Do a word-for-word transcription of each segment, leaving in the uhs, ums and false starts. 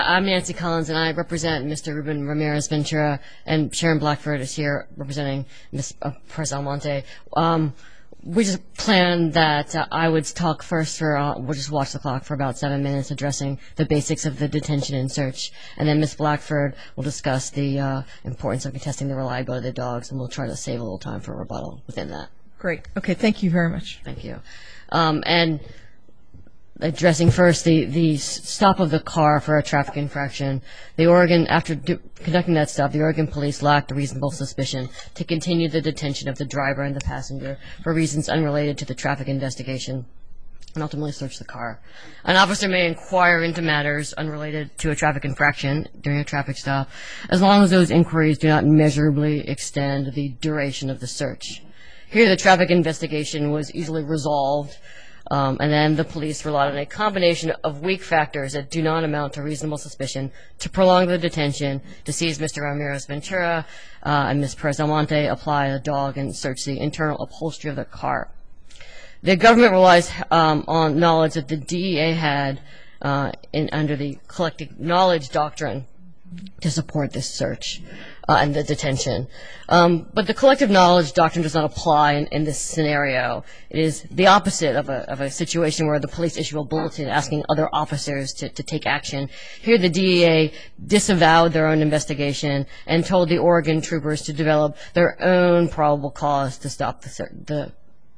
I'm Nancy Collins, and I represent Mister Ruben Ramirez Ventura, and Sharon Blackford is here representing Miz Uh, Perez Almonte. Um, we just planned that uh, I would talk first for, uh, we'll just watch the clock for about seven minutes addressing the basics of the detention and search, and then Miz Blackford will discuss the uh, importance of contesting the reliability of the dogs, and we'll try to save a little time for rebuttal within that. Great. Okay, thank you very much. Thank you. Um, and addressing first the, the stop of the car for a traffic infraction, the Oregon, after do, conducting that stop, the Oregon police lacked reasonable suspicion to continue the detention of the driver and the passenger for reasons unrelated to the traffic investigation and ultimately search the car. An officer may inquire into matters unrelated to a traffic infraction during a traffic stop as long as those inquiries do not measurably extend the duration of the search. Here, the traffic investigation was easily resolved, Um, and then the police relied on a combination of weak factors that do not amount to reasonable suspicion to prolong the detention, to seize Mister Ramirez Ventura uh, and Miz Perez Almonte, apply a dog, and search the internal upholstery of the car. The government relies um, on knowledge that the D E A had uh, in, under the collective knowledge doctrine to support this search uh, and the detention. Um, but the collective knowledge doctrine does not apply in, in this scenario. It is the opposite of a, of a situation where the police issue a bulletin asking other officers to, to take action. Here the D E A disavowed their own investigation and told the Oregon troopers to develop their own probable cause to stop the, the,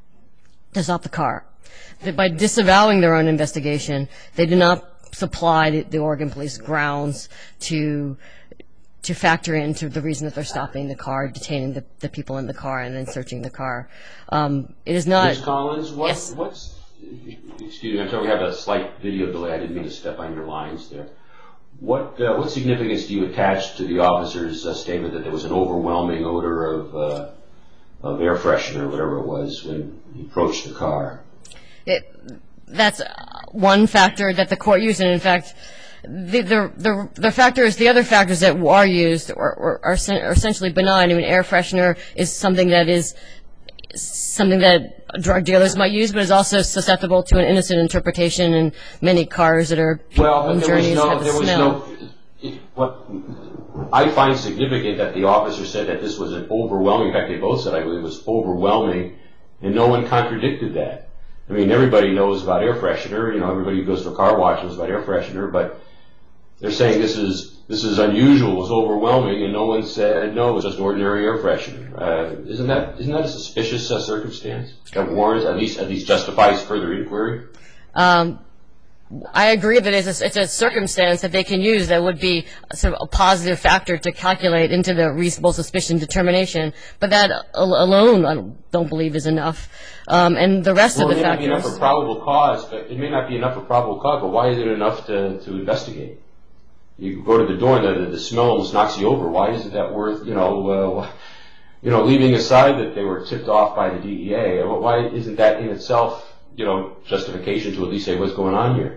to stop the car. That by disavowing their own investigation, they did not supply the, the Oregon police grounds to to factor into the reason that they're stopping the car, detaining the, the people in the car, and then searching the car. Um, it is not. Miz Collins, what, yes. what's? Excuse me, I'm sorry, we have a slight video delay. I didn't mean to step on your lines there. What uh, what significance do you attach to the officer's uh, statement that there was an overwhelming odor of uh, of air freshener, whatever it was, when he approached the car? It, That's one factor that the court used, and in fact, the the the, the factors, the other factors that are used are, are, are essentially benign. I mean, air freshener is something that is something that drug dealers might use, but is also susceptible to an innocent interpretation. And many cars that are well, on there journeys was no, have the there was smell. no. It, what I find significant that the officer said that this was an overwhelming. In fact, they both said I believe it was overwhelming, and no one contradicted that. I mean, everybody knows about air freshener. You know, everybody who goes to a car wash knows about air freshener. But they're saying this is this is unusual, it was overwhelming, and no one said no, it was just ordinary air freshener. Uh, isn't that isn't that a suspicious uh, circumstance that warrants at least at least justifies further inquiry? Um, I agree that it's a, it's a circumstance that they can use that would be a, sort of a positive factor to calculate into the reasonable suspicion determination, but that al alone I don't believe is enough. Um, and the rest well, of the factors. It may factors. not be enough for probable cause, but it may not be enough for probable cause, but why is it enough to, to investigate? You go to the door and the, the smell almost knocks you over. Why isn't that worth, you know, uh, you know, leaving aside that they were tipped off by the D E A, why isn't that in itself, you know, justification to at least say what's going on here?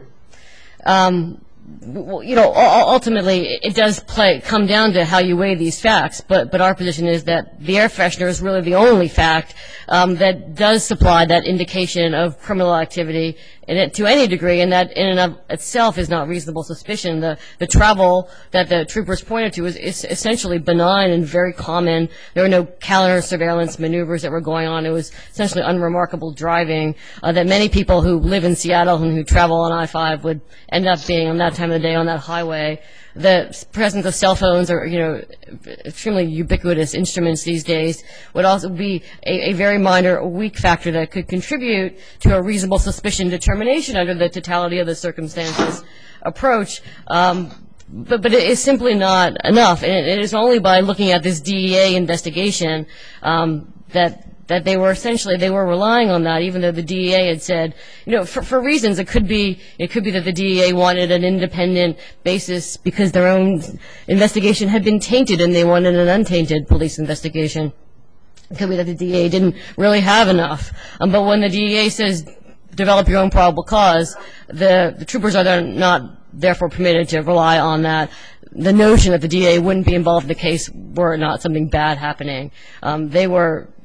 Um, well, you know, ultimately, it does play come down to how you weigh these facts. But but our position is that the air freshener is really the only fact um, that does supply that indication of criminal activity, and it, to any degree, and that in and of itself is not reasonable suspicion. The the travel that the troopers pointed to is, is essentially benign and very common. There were no counter surveillance maneuvers that were going on. It was essentially unremarkable driving uh, that many people who live in Seattle and who travel on I five would end up being on that time of the day on that highway. The presence of cell phones are, you know, extremely ubiquitous instruments these days would also be a, a very minor, weak factor that could contribute to a reasonable suspicion determination under the totality of the circumstances approach. Um, but, but it is simply not enough. And it, it is only by looking at this D E A investigation um, that that they were essentially, they were relying on that, even though the D E A had said, you know, for, for reasons, it could be, it could be that the D E A wanted an independent basis because their own investigation had been tainted and they wanted an untainted police investigation. It could be that the D E A didn't really have enough. Um, but when the D E A says, develop your own probable cause, the, the troopers are then not therefore permitted to rely on that. The notion that the D A wouldn't be involved in the case were not something bad happening. Um, they were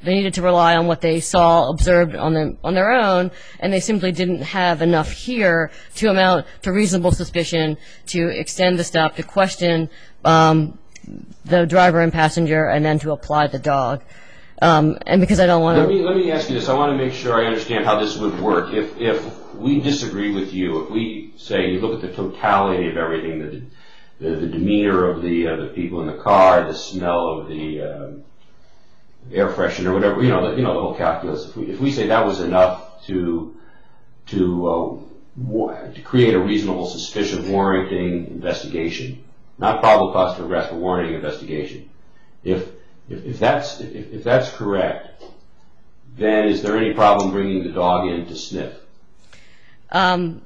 they needed to rely on what they saw, observed on them on their own, and they simply didn't have enough here to amount to reasonable suspicion to extend the stop, to question um, the driver and passenger, and then to apply the dog. Um, and because I don't want to... Let me, let me ask you this. I want to make sure I understand how this would work. If, if we disagree with you, if we say you look at the totality of everything, the, the, the demeanor of the, uh, the people in the car, the smell of the... Uh, air freshener, whatever, you know, the, you know, the whole calculus. If we, if we say that was enough to to uh, wa- to create a reasonable suspicion warranting investigation, not probable cause for arrest, but warranting investigation. If if, if that's if, if that's correct, then is there any problem bringing the dog in to sniff? Um.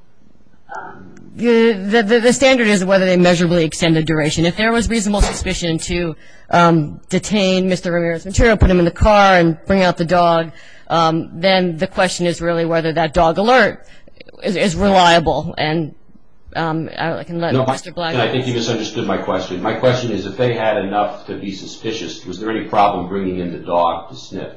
The, the the standard is whether they measurably extend the duration. If there was reasonable suspicion to um, detain Mister Ramirez-Ventura, put him in the car, and bring out the dog, um, then the question is really whether that dog alert is, is reliable. And um, I can let no, Mister Black. I think you misunderstood my question. My question is, if they had enough to be suspicious, was there any problem bringing in the dog to sniff?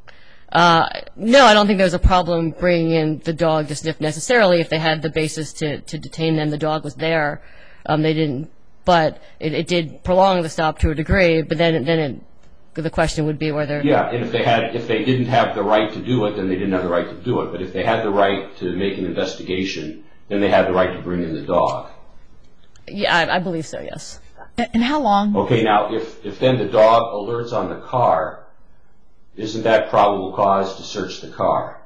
Uh, no, I don't think there's a problem bringing in the dog to sniff necessarily. If they had the basis to, to detain them, the dog was there. Um, they didn't, but it, it did prolong the stop to a degree. But then, then it, the question would be whether. Yeah, and if they had, if they didn't have the right to do it, then they didn't have the right to do it. But if they had the right to make an investigation, then they had the right to bring in the dog. Yeah, I, I believe so. Yes. And how long? Okay, now if if then the dog alerts on the car. Isn't that probable cause to search the car?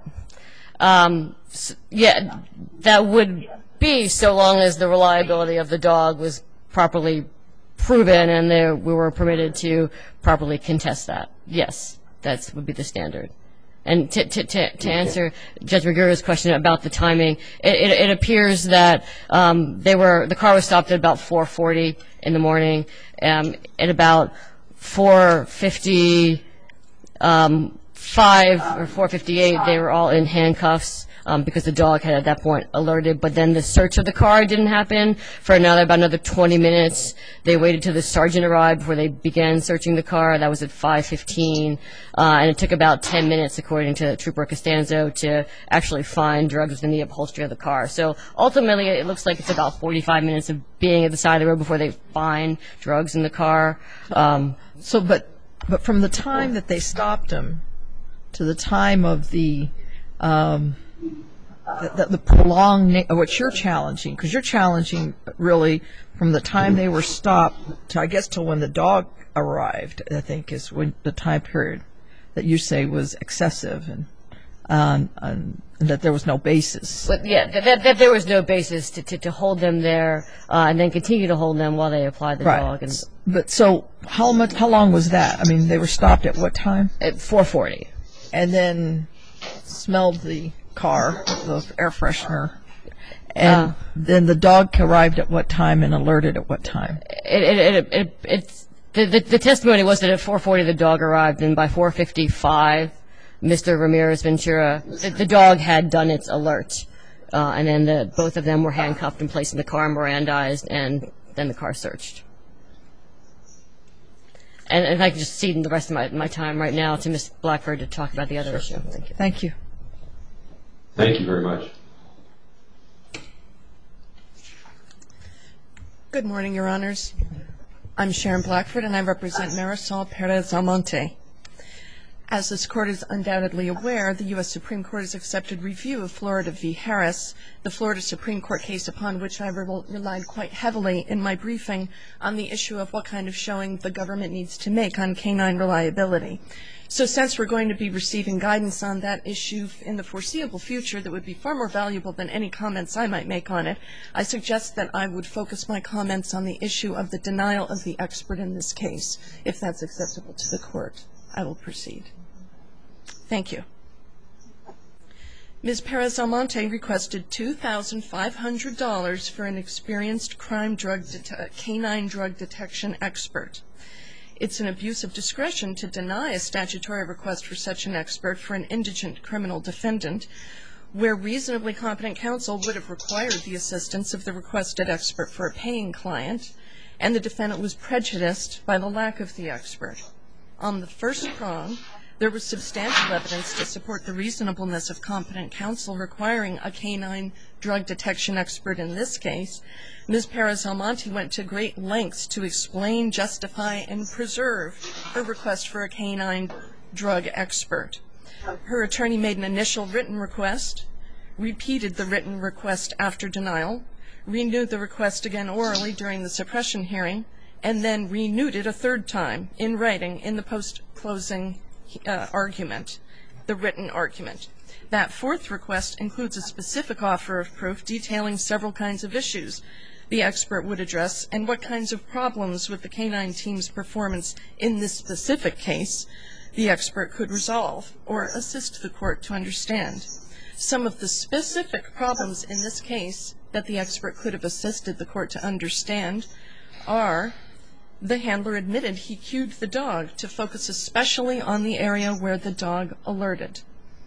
Um, yeah, that would be so long as the reliability of the dog was properly proven and there, we were permitted to properly contest that. Yes, that would be the standard. And to, to, to, to answer Judge Magura's question about the timing, it, it, it appears that um, they were the car was stopped at about four forty in the morning. Um, at about four fifty. Um, five or four fifty-eight, they were all in handcuffs um, because the dog had at that point alerted. But then the search of the car didn't happen for another about another twenty minutes. They waited till the sergeant arrived before they began searching the car. That was at five fifteen, uh, and it took about ten minutes, according to Trooper Costanzo, to actually find drugs within the upholstery of the car. So ultimately, it looks like it's about forty-five minutes of being at the side of the road before they find drugs in the car. Um, So, but but from the time that they stopped him to the time of the um, the, the, the prolonged na- what you're challenging, because you're challenging really from the time they were stopped to I guess till when the dog arrived, I think is when the time period that you say was excessive and um, and, and that there was no basis. But yeah, that, that, that there was no basis to, to, to hold them there uh, and then continue to hold them while they applied the Right. dog. And But so how much? How long was that? I mean, they were stopped at what time? at four forty. And then smelled the car, the air freshener. And Uh. then the dog arrived at what time and alerted at what time? It, it, it, it, it's, the, the, the testimony was that at four forty the dog arrived, and by four fifty-five, Mister Ramirez Ventura, the, the dog had done its alert. Uh, and then the, both of them were handcuffed and placed in the car and Mirandized, and then the car searched. And if I could just cede the rest of my, my time right now to Miz Blackford to talk about the other issue. Thank you. Thank you. Thank you very much. Good morning, Your Honors. I'm Sharon Blackford, and I represent Marisol Perez-Almonte. As this Court is undoubtedly aware, the U S Supreme Court has accepted review of Florida v. Harris, the Florida Supreme Court case upon which I relied quite heavily in my briefing on the issue of what kind of showing the government needs to make on canine reliability. So since we're going to be receiving guidance on that issue in the foreseeable future that would be far more valuable than any comments I might make on it, I suggest that I would focus my comments on the issue of the denial of the expert in this case. If that's acceptable to the Court, I will proceed. Thank you. Miz Perez-Almonte requested two thousand five hundred dollars for an experienced crime drug det- canine drug detection expert. It's an abuse of discretion to deny a statutory request for such an expert for an indigent criminal defendant, where reasonably competent counsel would have required the assistance of the requested expert for a paying client, and the defendant was prejudiced by the lack of the expert. On the first prong, There was substantial evidence to support the reasonableness of competent counsel requiring a canine drug detection expert in this case. Miz Perez-Almonte went to great lengths to explain, justify, and preserve her request for a canine drug expert. Her attorney made an initial written request, repeated the written request after denial, renewed the request again orally during the suppression hearing, and then renewed it a third time in writing in the post-closing uh, argument, the written argument. That fourth request includes a specific offer of proof detailing several kinds of issues the expert would address and what kinds of problems with the canine team's performance in this specific case the expert could resolve or assist the court to understand. Some of the specific problems in this case that the expert could have assisted the court to understand are: the handler admitted he cued the dog to focus especially on the area where the dog alerted.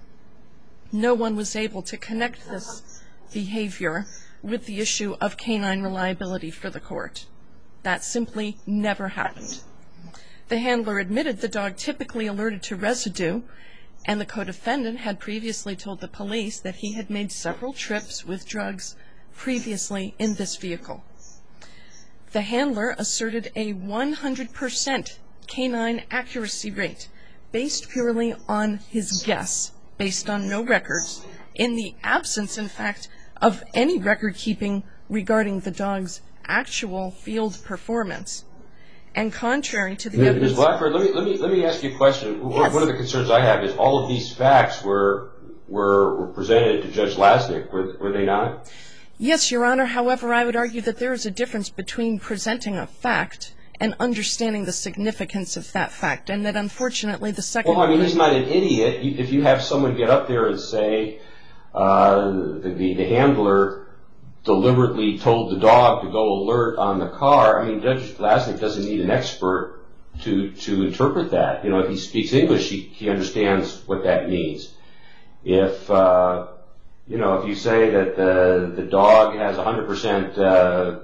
No one was able to connect this behavior with the issue of canine reliability for the court. That simply never happened. The handler admitted the dog typically alerted to residue, and the co-defendant had previously told the police that he had made several trips with drugs previously in this vehicle. The handler asserted a one hundred percent canine accuracy rate based purely on his guess, based on no records, in the absence, in fact, of any record keeping regarding the dog's actual field performance. And contrary to the Miz evidence... Miz Blackford, let me, let me, let me ask you a question. Yes. One of the concerns I have is all of these facts were, were, were presented to Judge Lasnik, were, were they not? Yes, Your Honor. However, I would argue that there is a difference between presenting a fact and understanding the significance of that fact, and that unfortunately the second... Well, I mean, he's not an idiot. If you have someone get up there and say uh, the, the, the handler deliberately told the dog to go alert on the car, I mean, Judge Lasnik doesn't need an expert to, to interpret that. You know, if he speaks English, he, he understands what that means. If... Uh, You know, if you say that the, the dog has one hundred percent uh,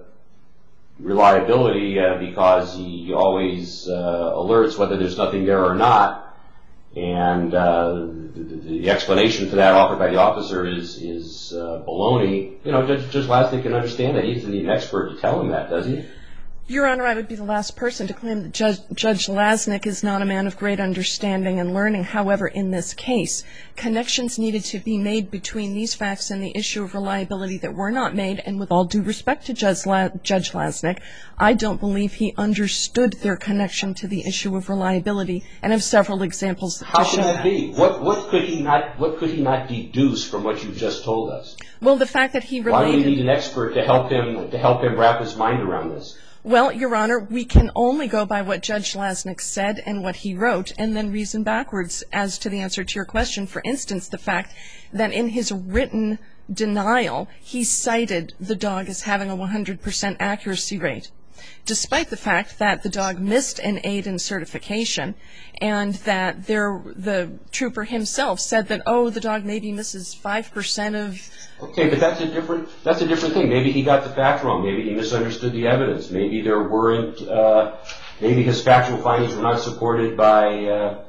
reliability uh, because he always uh, alerts whether there's nothing there or not, and uh, the, the explanation for that offered by the officer is, is uh, baloney, you know, Judge, Judge Lasnik can understand that. He doesn't need an expert to tell him that, does he? Your Honor, I would be the last person to claim that Judge, Judge Lasnik is not a man of great understanding and learning. However, in this case, connections needed to be made between these facts and the issue of reliability that were not made, and with all due respect to Judge, La- Judge Lasnik, I don't believe he understood their connection to the issue of reliability, and have several examples to show that. How can that be? What, what, could he not, what could he not deduce from what you've just told us? Well, the fact that he related... Why do we need an expert to help him, to help him wrap his mind around this? Well, Your Honor, we can only go by what Judge Lasnik said and what he wrote, and then reason backwards as to the answer to your question. For instance, the fact that in his written denial, he cited the dog as having a one hundred percent accuracy rate, despite the fact that the dog missed an aid in certification, and that there, the trooper himself said that, oh, the dog maybe misses five percent of... Okay, but that's a different that's a different thing. Maybe he got the facts wrong. Maybe he misunderstood the evidence. Maybe there weren't. Uh, maybe his factual findings were not supported by uh,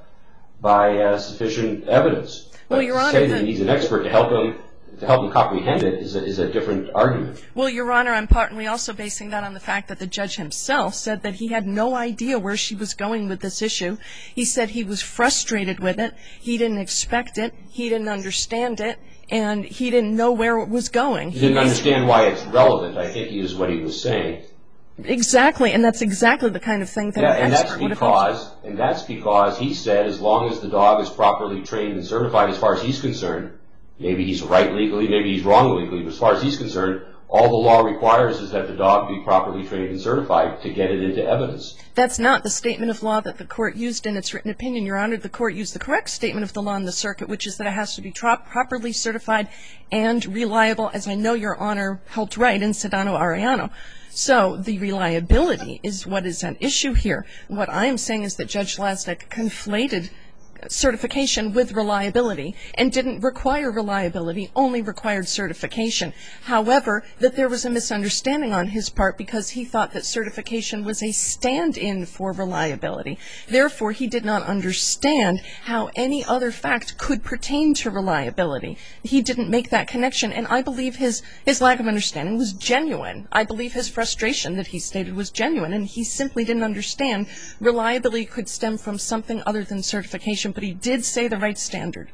by uh, sufficient evidence. Well, but Your to Honor, say the, that he needs an expert to help him to help him comprehend it is a, is a different argument. Well, Your Honor, I'm partly also basing that on the fact that the judge himself said that he had no idea where she was going with this issue. He said he was frustrated with it. He didn't expect it. He didn't understand it. And he didn't know where it was going. He didn't understand why it's relevant, I think is what he was saying. Exactly, and that's exactly the kind of thing that yeah, an and expert that's would have because, and that's because he said as long as the dog is properly trained and certified as far as he's concerned, maybe he's right legally, maybe he's wrong legally, but as far as he's concerned, all the law requires is that the dog be properly trained and certified to get it into evidence. That's not the statement of law that the court used in its written opinion, Your Honor. The court used the correct statement of the law in the circuit, which is that it has to be tro- properly certified and reliable, as I know Your Honor helped write in Sedano Arellano. So the reliability is what is at issue here. What I am saying is that Judge Lasnik conflated certification with reliability and didn't require reliability, only required certification. However, that there was a misunderstanding on his part because he thought that certification was a stand-in for reliability. Therefore, he did not understand how any other fact could pertain to reliability. He didn't make that connection, and I believe his, his lack of understanding was genuine. I believe his frustration that he stated was genuine, and he simply didn't understand reliability could stem from something other than certification, but he did say the right standard.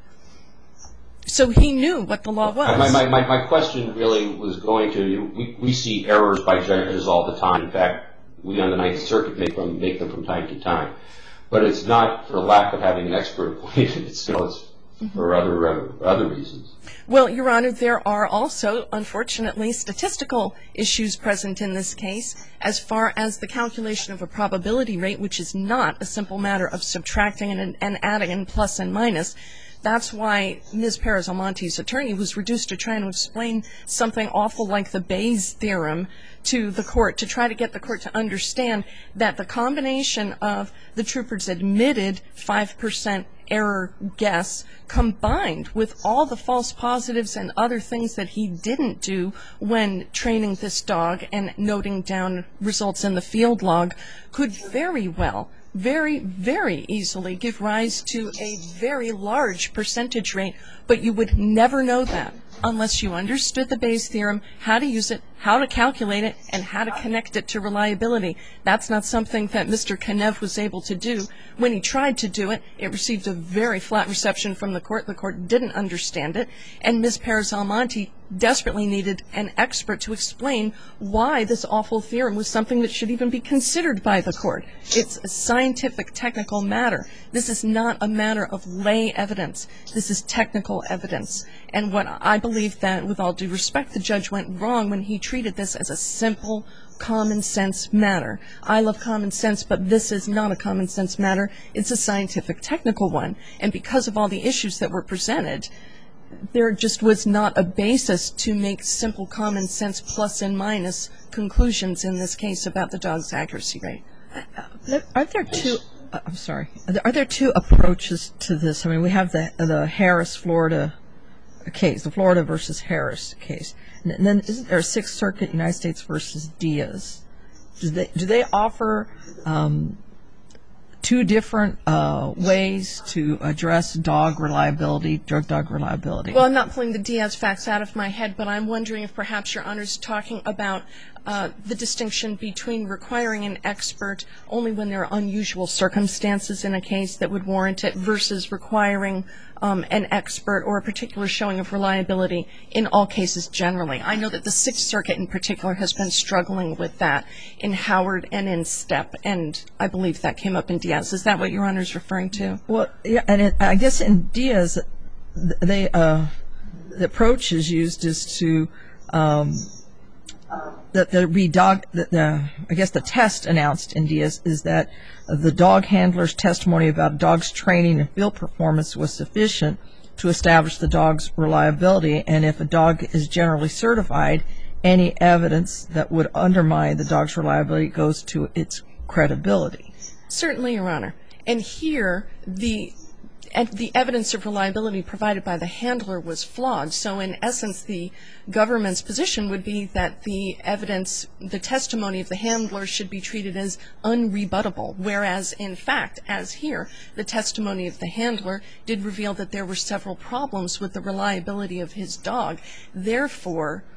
So he knew what the law was. My, my, my, my question really was going to, we, we see errors by judges all the time. In fact, we on the Ninth Circuit make them, make them from time to time. But it's not for lack of having an expert appointed. It's, you know, it's for other, uh, other reasons. Well, Your Honor, there are also, unfortunately, statistical issues present in this case as far as the calculation of a probability rate, which is not a simple matter of subtracting and, and adding and plus and minus. That's why Miz Perez-Almonte's attorney was reduced to trying to explain something awful like the Bayes theorem to the court, to try to get the court to understand that the combination of the trooper's admitted five percent error guess combined with all the false positives and other things that he didn't do when training this dog and noting down results in the field log could very well, very, very easily give rise to a very large percentage rate, but you would never know that unless you understood the Bayes theorem, how to use it, how to calculate it, and how to connect it to reliability. That's not something that Mister Kanev was able to do. When he tried to do it, it received a very flat reception from the court. The court didn't understand it, and Miz Perez-Almonte desperately needed an expert to explain why this awful theorem was something that should even be considered by the court. It's a scientific, technical matter. This is not a matter of lay evidence. This is technical evidence. And what I believe that, with all due respect, the judge went wrong when he treated this as a simple, common sense matter. I love common sense, but this is not a common sense matter. It's a scientific, technical one. And because of all the issues that were presented, there just was not a basis to make simple common sense plus and minus conclusions in this case about the dog's accuracy rate. Are there two? Uh, I'm sorry. Are there, are there two approaches to this? I mean, we have the the Harris, Florida case, the Florida versus Harris case, and then isn't there a Sixth Circuit, United States versus Diaz? Do they do they offer um, two different uh, ways to address dog reliability, drug dog reliability? Well, I'm not pulling the Diaz facts out of my head, but I'm wondering if perhaps Your Honor's talking about uh, the distinction between requiring an expert only when there are unusual circumstances in a case that would warrant it versus requiring um, an expert or a particular showing of reliability in all cases generally. I know that the Sixth Circuit in particular has been struggling with that in Howard and in Stepp, and I believe that came up in Diaz. Is that what Your Honor is referring to? Well, yeah, and it, I guess in Diaz, they uh, the approach is used is to um, that the be dog. The, the, I guess the test announced in Diaz is that the dog handler's testimony about a dog's training and field performance was sufficient to establish the dog's reliability, and if a dog is generally certified, any evidence that would undermine the dog's reliability goes to its credibility. Certainly, Your Honor. And here, the and the evidence of reliability provided by the handler was flawed. So in essence, the government's position would be that the evidence, the testimony of the handler should be treated as unrebuttable, whereas in fact, as here, the testimony of the handler did reveal that there were several problems with the reliability of his dog. Therefore,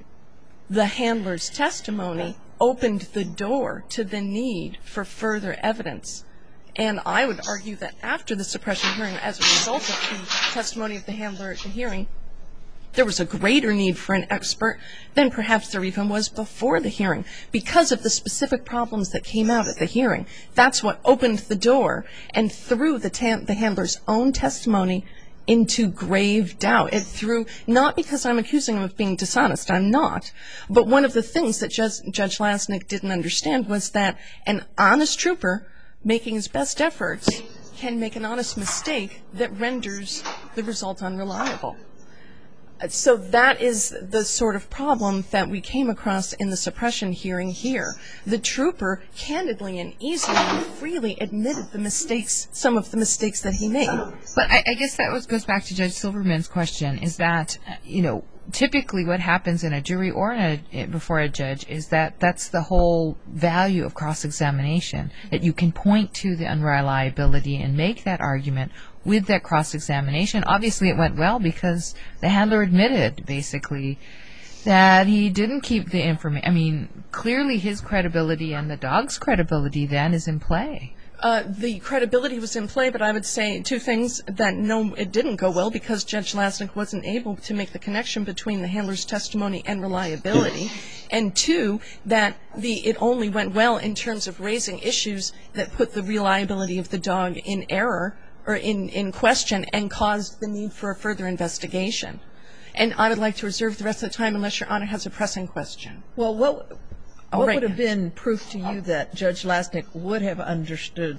the handler's testimony opened the door to the need for further evidence. And I would argue that after the suppression hearing, as a result of the testimony of the handler at the hearing, there was a greater need for an expert than perhaps there even was before the hearing because of the specific problems that came out at the hearing. That's what opened the door and threw the, ta- the handler's own testimony into grave doubt. It threw, not because I'm accusing him of being dishonest, I'm not, but one of the things that Judge, Judge Lasnik didn't understand was that an honest trooper making his best efforts can make an honest mistake that renders the result unreliable. So that is the sort of problem that we came across in the suppression hearing here. The trooper candidly and easily and freely admitted the mistakes, some of the mistakes that he made. But I, I guess that was, goes back to Judge Silverman's question, is that, uh, you know, typically what happens in a jury or in a, before a judge is that that's the whole value of cross-examination, that you can point to the unreliability and make that argument with that cross-examination. Obviously it went well because the handler admitted, basically, that he didn't keep the information. I mean, clearly his credibility and the dog's credibility then is in play. Uh, the credibility was in play, but I would say two things: that no, it didn't go well because Judge Lasnik wasn't able to make the connection between the handler's testimony and reliability, and two, that the it only went well in terms of raising issues that put the reliability of the dog in error or in, in question and caused the need for a further investigation. And I would like to reserve the rest of the time unless Your Honor has a pressing question. Well, what, All what right. would have been proof to you that Judge Lasnik would have understood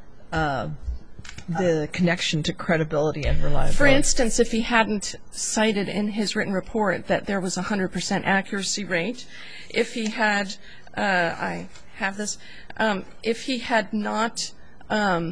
uh, the connection to credibility and reliability? For instance, if he hadn't cited in his written report that there was a one hundred percent accuracy rate, if he had, uh, I have this, um, if he had not, um,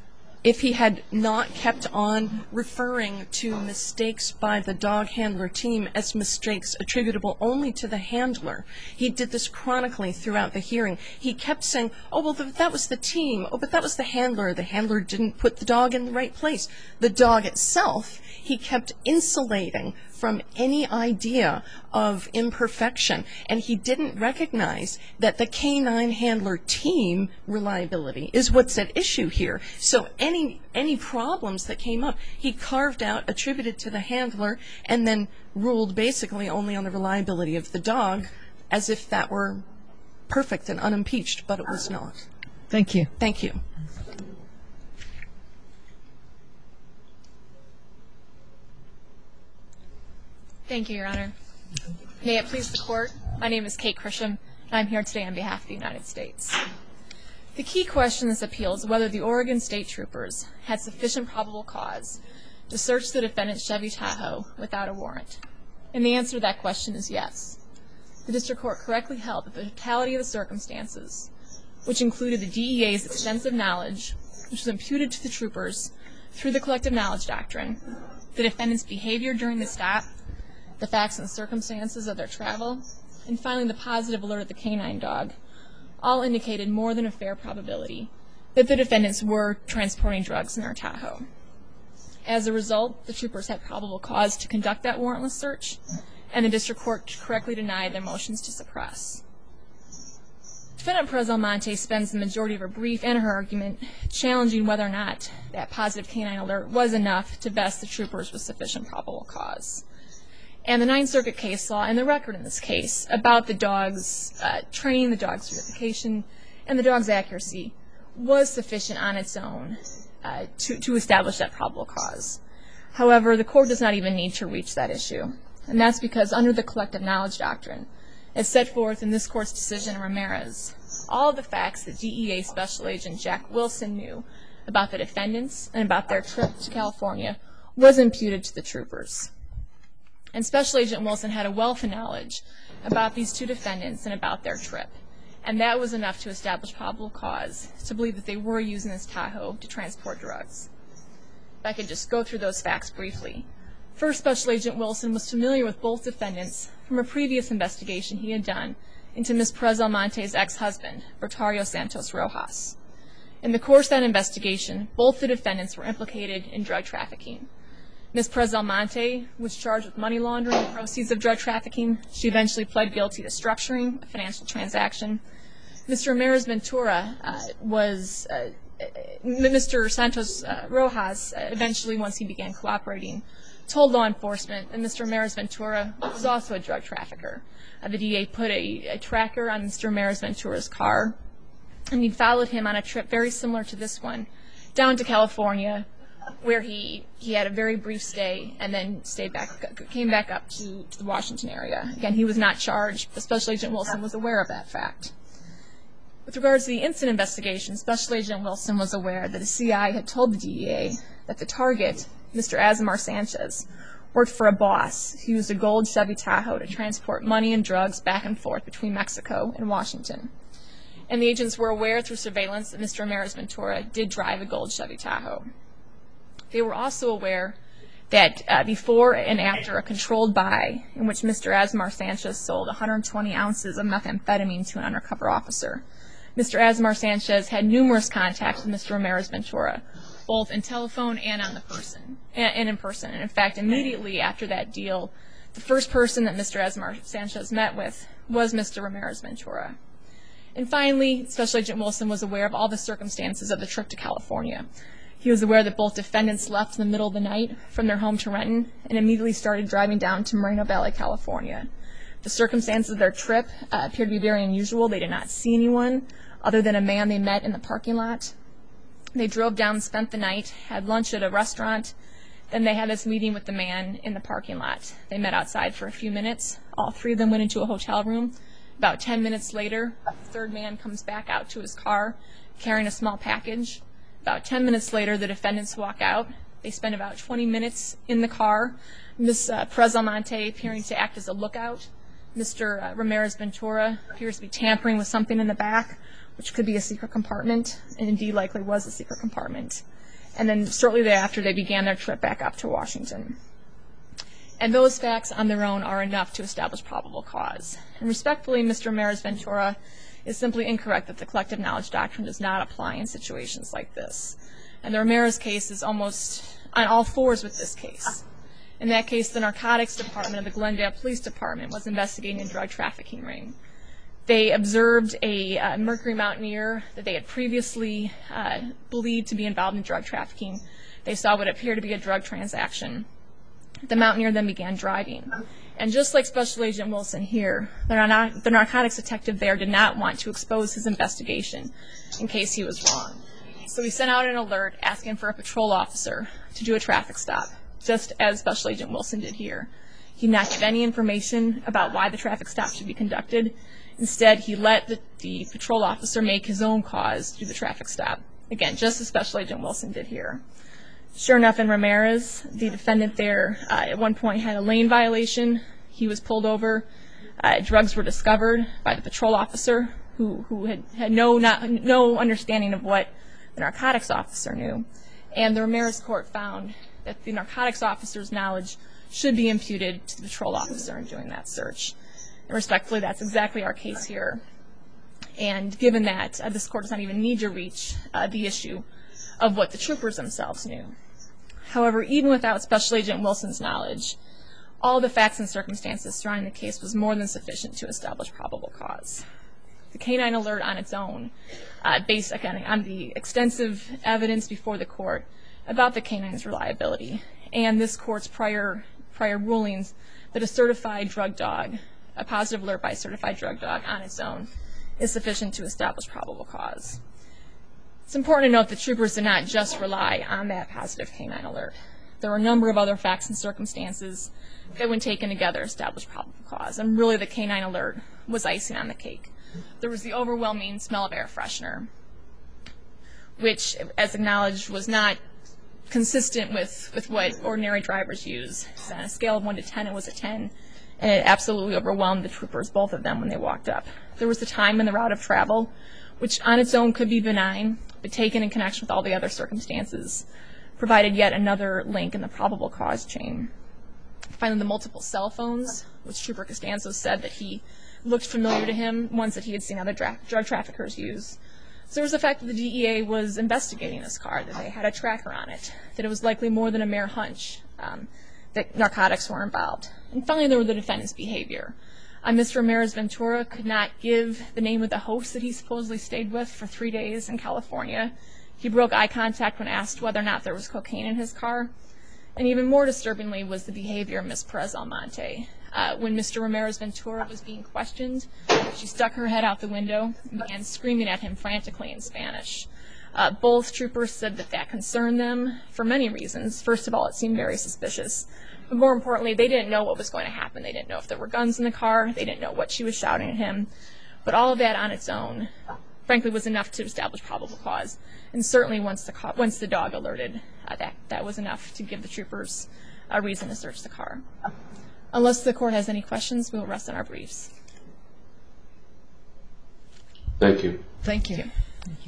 if he had not kept on referring to mistakes by the dog handler team as mistakes attributable only to the handler. He did this chronically throughout the hearing. He kept saying, oh, well, th- that was the team. Oh, but that was the handler. The handler didn't put the dog in the right place. The dog itself, he kept insulating from any idea of imperfection, and he didn't recognize that the canine handler team reliability is what's at issue here. So any any problems that came up, he carved out, attributed to the handler, and then ruled basically only on the reliability of the dog, as if that were perfect and unimpeached, but it was not. Thank you. Thank you. Thank you, Your Honor. May it please the Court, my name is Kate Krisham, and I'm here today on behalf of the United States. The key question in this appeal is whether the Oregon State Troopers had sufficient probable cause to search the defendant's Chevy Tahoe without a warrant. And the answer to that question is yes. The District Court correctly held that the totality of the circumstances, which included the D E A's extensive knowledge, which was imputed to the troopers through the collective knowledge doctrine, the defendant's behavior during the stop, the facts and circumstances of their travel, and finally the positive alert of the canine dog, all indicated more than a fair probability that the defendants were transporting drugs in their Tahoe. As a result, the troopers had probable cause to conduct that warrantless search, and the District Court correctly denied their motions to suppress. Defendant Perez Almonte spends the majority of her brief and her argument challenging whether or not that positive canine alert was enough to vest the troopers with sufficient probable cause. And the Ninth Circuit case law and the record in this case about the dog's uh, training, the dog's certification, and the dog's accuracy was sufficient on its own uh, to, to establish that probable cause. However, the court does not even need to reach that issue, and that's because under the collective knowledge doctrine, as set forth in this court's decision in Ramirez, all of the facts that D E A Special Agent Jack Wilson knew about the defendants and about their trip to California was imputed to the troopers. And Special Agent Wilson had a wealth of knowledge about these two defendants and about their trip. And that was enough to establish probable cause to believe that they were using this Tahoe to transport drugs. If I could just go through those facts briefly. First, Special Agent Wilson was familiar with both defendants from a previous investigation he had done into Miz Perez Almonte's ex-husband, Bertario Santos Rojas. In the course of that investigation, both the defendants were implicated in drug trafficking. Miz Perez Almonte was charged with money laundering the proceeds of drug trafficking. She eventually pled guilty to structuring a financial transaction. Mister Ramirez Ventura uh, was, uh, Mister Santos uh, Rojas, uh, eventually, once he began cooperating, told law enforcement that Mister Ramirez Ventura was also a drug trafficker. Uh, the D A put a, a tracker on Mister Ramirez Ventura's car, and he followed him on a trip very similar to this one, down to California, where he, he had a very brief stay and then stayed back, came back up to, to the Washington area. Again, he was not charged, but Special Agent Wilson was aware of that fact. With regards to the incident investigation, Special Agent Wilson was aware that a C I had told the D E A that the target, Mister Azamar Sanchez, worked for a boss who used a gold Chevy Tahoe to transport money and drugs back and forth between Mexico and Washington. And the agents were aware through surveillance that Mister Ramirez-Ventura did drive a gold Chevy Tahoe. They were also aware that uh, before and after a controlled buy in which Mister Asmar Sanchez sold one hundred twenty ounces of methamphetamine to an undercover officer, Mister Asmar Sanchez had numerous contacts with Mister Ramirez-Ventura, both in telephone and on the person, and in person. And in fact, immediately after that deal, the first person that Mister Asmar Sanchez met with was Mister Ramirez-Ventura. And finally, Special Agent Wilson was aware of all the circumstances of the trip to California. He was aware that both defendants left in the middle of the night from their home to Renton and immediately started driving down to Moreno Valley, California. The circumstances of their trip uh, appeared to be very unusual. They did not see anyone other than a man they met in the parking lot. They drove down, spent the night, had lunch at a restaurant. Then they had this meeting with the man in the parking lot. They met outside for a few minutes. All three of them went into a hotel room. About ten minutes later, the third man comes back out to his car carrying a small package. About ten minutes later, the defendants walk out. They spend about twenty minutes in the car. Miz Uh, Perez Almonte appearing to act as a lookout. Mister Uh, Ramirez-Ventura appears to be tampering with something in the back, which could be a secret compartment, and indeed likely was a secret compartment. And then shortly thereafter, they began their trip back up to Washington. And those facts on their own are enough to establish probable cause. And respectfully, Mister Ramirez-Ventura is simply incorrect that the collective knowledge doctrine does not apply in situations like this. And the Ramirez case is almost on all fours with this case. In that case, the narcotics department of the Glendale Police Department was investigating a drug trafficking ring. They observed a uh, Mercury Mountaineer that they had previously uh, believed to be involved in drug trafficking. They saw what appeared to be a drug transaction. The Mountaineer then began driving. And just like Special Agent Wilson here, the, nar the narcotics detective there did not want to expose his investigation in case he was wrong. So he sent out an alert asking for a patrol officer to do a traffic stop, just as Special Agent Wilson did here. He did not give any information about why the traffic stop should be conducted. Instead, he let the, the patrol officer make his own cause do the traffic stop. Again, just as Special Agent Wilson did here. Sure enough, in Ramirez, the defendant there uh, at one point had a lane violation. He was pulled over. Uh, drugs were discovered by the patrol officer, who, who had, had no, not, no understanding of what the narcotics officer knew. And the Ramirez court found that the narcotics officer's knowledge should be imputed to the patrol officer in doing that search. And respectfully, that's exactly our case here. And given that, uh, this court does not even need to reach uh, the issue of what the troopers themselves knew. However, even without Special Agent Wilson's knowledge, all the facts and circumstances surrounding the case was more than sufficient to establish probable cause. The canine alert on its own, uh, based again on the extensive evidence before the court about the canine's reliability, and this court's prior prior rulings that a certified drug dog, a positive alert by a certified drug dog on its own, is sufficient to establish probable cause. It's important to note that troopers did not just rely on that positive canine alert. There were a number of other facts and circumstances that, when taken together, established probable cause. And really, the canine alert was icing on the cake. There was the overwhelming smell of air freshener, which, as acknowledged, was not consistent with, with what ordinary drivers use. So on a scale of one to ten, it was a ten, and it absolutely overwhelmed the troopers, both of them, when they walked up. There was the time and the route of travel, which on its own could be benign, but taken in connection with all the other circumstances, provided yet another link in the probable cause chain. Finally, the multiple cell phones, which Trooper Costanzo said that he looked familiar to him, ones that he had seen other dra drug traffickers use. So there was the fact that the D E A was investigating this car, that they had a tracker on it, that it was likely more than a mere hunch um, that narcotics were involved. And finally, there were the defendant's behavior. Uh, Mister Ramirez-Ventura could not give the name of the host that he supposedly stayed with for three days in California. He broke eye contact when asked whether or not there was cocaine in his car. And even more disturbingly was the behavior of Miz Perez Almonte. Uh, when Mister Ramirez-Ventura was being questioned, she stuck her head out the window and began screaming at him frantically in Spanish. Uh, both troopers said that that concerned them for many reasons. First of all, it seemed very suspicious. But more importantly, they didn't know what was going to happen. They didn't know if there were guns in the car. They didn't know what she was shouting at him. But all of that on its own, frankly, was enough to establish probable cause. And certainly once the, once the dog alerted, uh, that, that was enough to give the troopers a reason to search the car. Unless the court has any questions, we will rest on our briefs. Thank you. Thank you. Thank Thank you.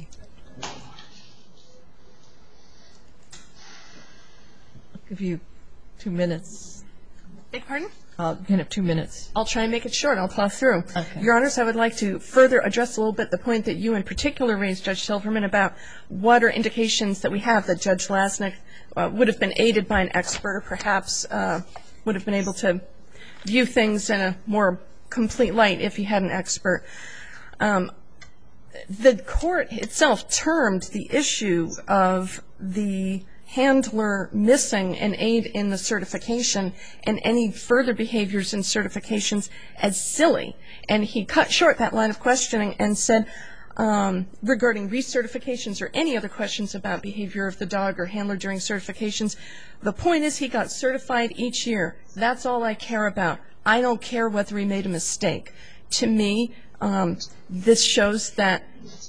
I'll give you two minutes. Beg pardon? Uh, you can have two minutes. I'll try and make it short. I'll plow through. Okay. Your Honors, I would like to further address a little bit the point that you in particular raised, Judge Silverman, about what are indications that we have that Judge Lasnik uh, would have been aided by an expert, or perhaps uh, would have been able to view things in a more complete light if he had an expert. Um, the court itself termed the issue of the handler missing an aid in the certification and any further behaviors in certifications as silly. And he cut short that line of questioning and said, um, regarding recertifications or any other questions about behavior of the dog or handler during certifications, the point is he got certified each year. That's all I care about. I don't care whether he made a mistake. To me, um, this shows that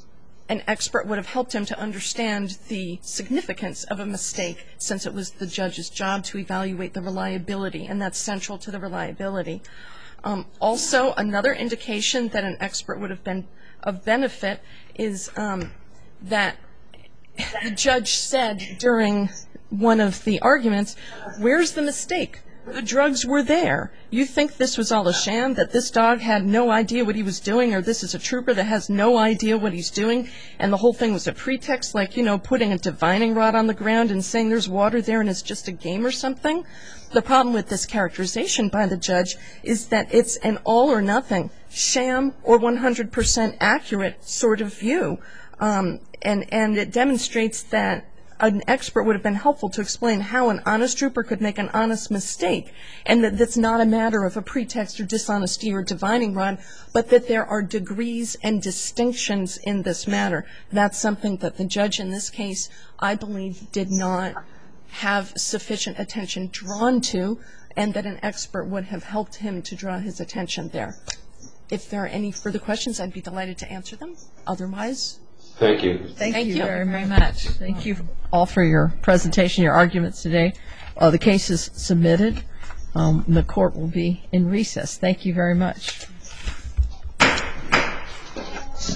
an expert would have helped him to understand the significance of a mistake, since it was the judge's job to evaluate the reliability, and that's central to the reliability. Um, also, another indication that an expert would have been of benefit is um, that the judge said during one of the arguments, where's the mistake? The drugs were there. You think this was all a sham, that this dog had no idea what he was doing, or this is a trooper that has no idea what he's doing, and the whole thing was a pretext, like, you know, putting a divining rod on the ground and saying there's water there and it's just a game or something? The problem with this characterization by the judge is that it's an all or nothing, sham or one hundred percent accurate sort of view. Um, and, and it demonstrates that an expert would have been helpful to explain how an honest trooper could make an honest mistake, and that that's not a matter of a pretext or dishonesty or divining rod, but that there are degrees and distinctions in this matter. That's something that the judge in this case, I believe, did not have sufficient attention drawn to, and that an expert would have helped him to draw his attention there. If there are any further questions, I'd be delighted to answer them. Otherwise, Thank you. Thank, Thank you, you. very, very much. Thank you all for your presentation, your arguments today. Uh, the case is submitted. Um, the court will be in recess. Thank you very much.